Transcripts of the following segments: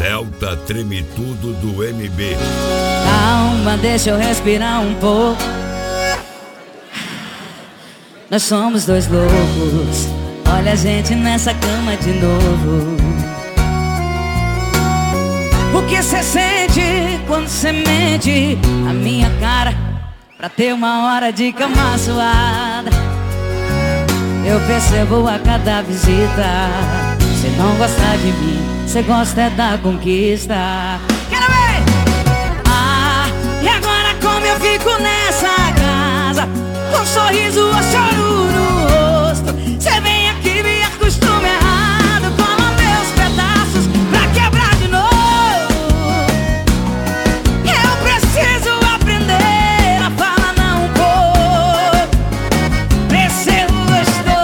Delta Treme Tudo do MB. Calma, deixa eu respirar um pouco. Nós somos dois loucos. Olha a gente nessa cama de novo. O que cê sente quando cê mente na minha cara pra ter uma hora de cama suada? Eu percebo a cada visita. Cê não gosta de mim, cê gosta é da conquista. Quero ver! Ah, e agora como eu fico nessa casa, com um sorriso ou choro no rosto? Cê vem aqui, me acostuma errado, coma meus pedaços pra quebrar de novo. Eu preciso aprender a falar não por pra ser gostoso.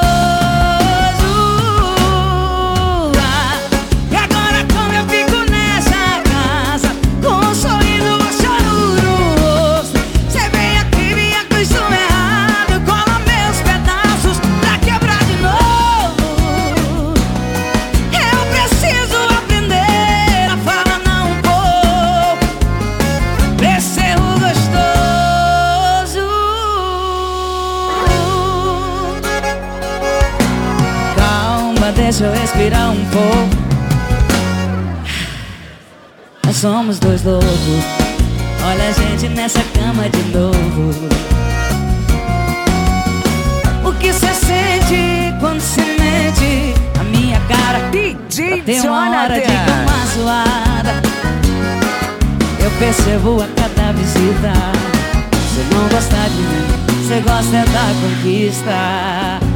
Ah, e agora como eu fico nessa casa, com um sorriso ou choro no rosto? Cê vem aqui, me acostuma errado, coma meus pedaços pra quebrar de novo. Eu preciso aprender a falar não um pouco pra ser gostoso. Calma, deixa eu respirar um pouco. Nós somos dois loucos. Olha a gente nessa cama de novo. O que cê sente quando cê mente a minha cara DJ pra ter uma hora de Jonathan. cama suada? Eu percebo a cada visita. Cê não gosta de mim, cê gosta é da conquista.